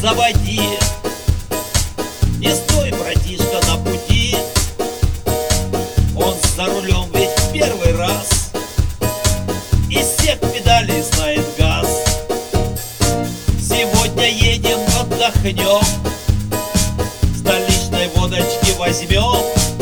заводи. Не стой, братишка, на пути. Он за рулем ведь в первый раз, из всех педалей знает газ. Сегодня едем, отдохнем, столичной водочки возьмем.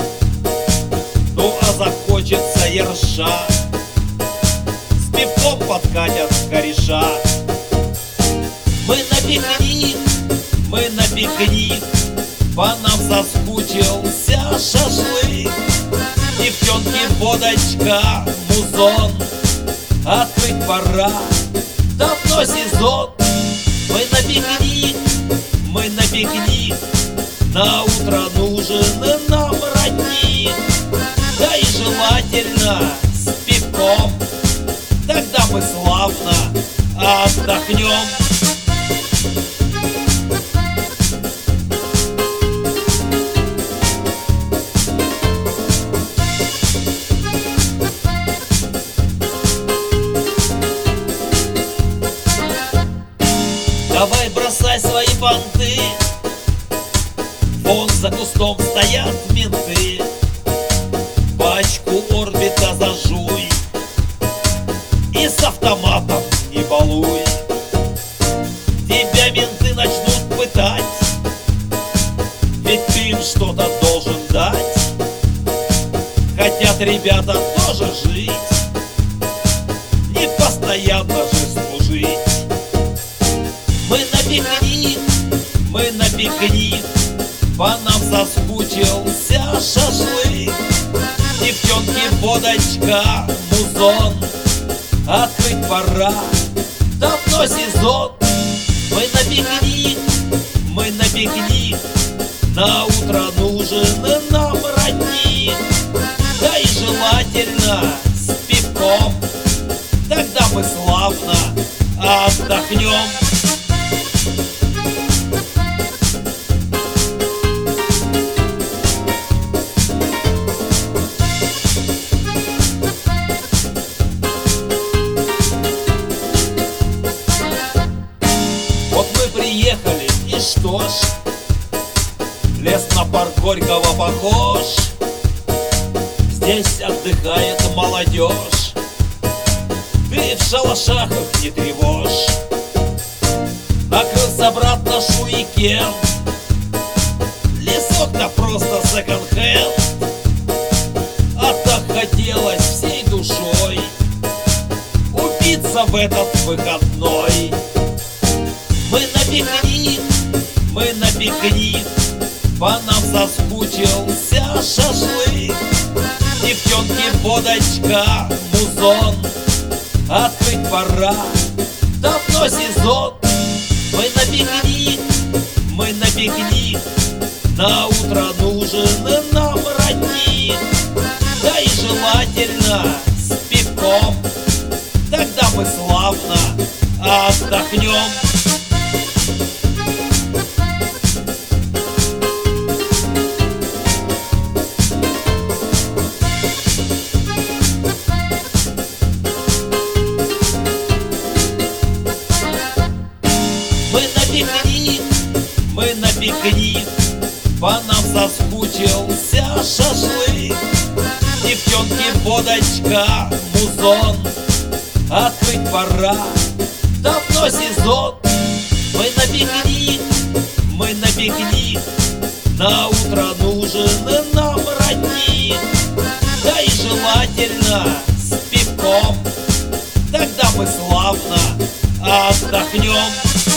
Ну а захочется ерша, с пивком подкатят кореша. Мы на пикник, мы на пикник, по нам соскучился шашлык. Девчонки, водочка, музон, открыть пора, давно сезон. Мы на пикник, мы на пикник, на утро нужен нам родник. Да и желательно с пивком, тогда мы славно отдохнем. Давай бросай свои понты, вон за кустом стоят менты. Пачку орбита зажуй и с автоматом не балуй. Тебя менты начнут пытать, ведь ты им что-то должен дать. Хотят ребята тоже жить, не постоянно же служить. Мы на пикник, мы на пикник, по нам соскучился шашлык. Девчонки, водочка, музон, открыть пора, давно сезон. Мы на пикник, мы на пикник, на утро нужен нам родник. Да и желательно с пивком, тогда мы славно отдохнем. Вот мы приехали, и что ж, лес на парк Горького похож. Здесь отдыхает молодежь, ты в шалашах их не тревожь. Накрылся брат наш уикенд, лесок-то просто секонд-хенд. А так хотелось всей душой убиться в этот выходной. Мы на пикник, мы на пикник, по нам соскучился шашлык. Девчонки, водочка, музон, открыть пора, давно сезон. Мы на пикник, мы на пикник, на утро нужен нам родник. Да и желательно с пивком, тогда мы славно отдохнем. Мы на пикник, мы на пикник, по нам соскучился шашлык. Девчонки, водочка, музон, открыть пора, давно сезон. Мы на пикник, мы на пикник, на утро нужен нам родник. Да и желательно с пивком, тогда мы славно отдохнем.